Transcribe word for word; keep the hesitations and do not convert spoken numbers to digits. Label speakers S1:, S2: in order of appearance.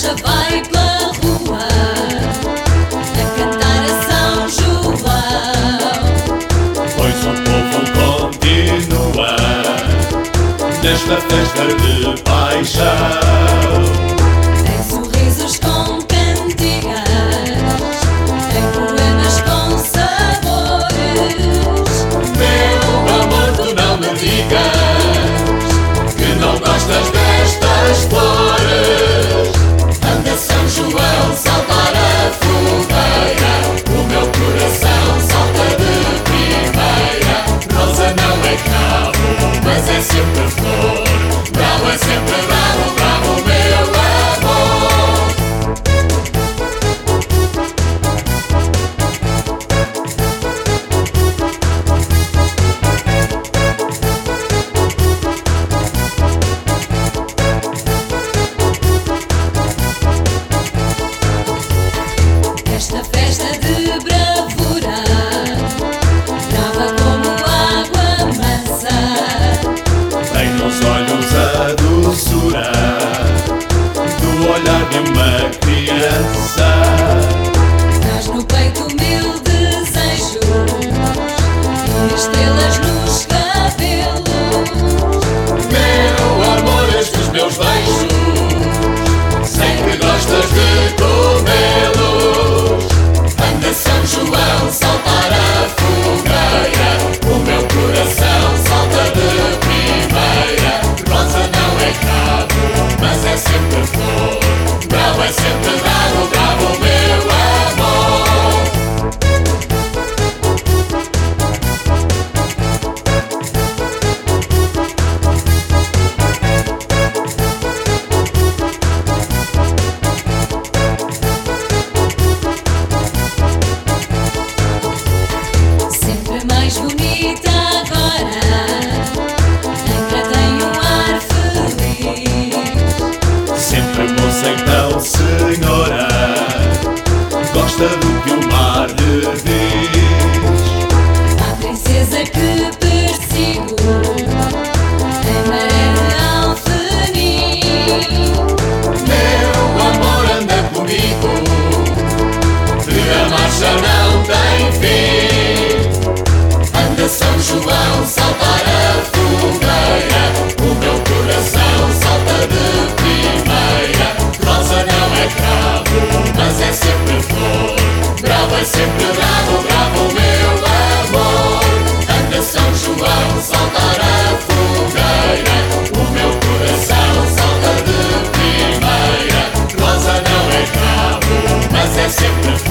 S1: rosa vai pela rua a cantar a São João,
S2: Pois o povo continua nesta festa de paixão.
S1: em sorrisos com cantigas, em poemas com sabores.
S2: Meu amor, tu não me digas que não gostas destas flores. Anda São João saltar a fogueira, o meu coração salta de primeira. Rosa não é cabo, mas é sempre flor. Bravo é sempre bravo, bravo meu amor.
S1: Esta festa de bravura brava como água mansa,
S2: Tem nos olhos a doçura do olhar de uma criança.
S1: traz no peito mil desejos e estrelas nos cabelos.
S2: Meu amor, estes meus beijos, sei que gostas de comê-los. Anda São João saltar a fogueira, o meu coração salta de primeira. Rosa não é cabo, mas é sempre flor. Bravo é sempre bravo, bravo meu amor.
S1: Sempre mais bonita agora, ainda tem um ar feliz.
S2: Sempre moça então senhora, gosta do que o mar lhe diz.
S1: A princesa que persigo em maré de alfenim.
S2: Meu amor, anda comigo, que a marcha não tem fim. Anda São João saltar a fogueira, o meu coração salta de primeira. Rosa não é cravo, mas é sempre flor. Bravo é sempre bravo, bravo meu amor. Anda São João saltar a fogueira, o meu coração salta de primeira. Rosa não é cravo, mas é sempre flor.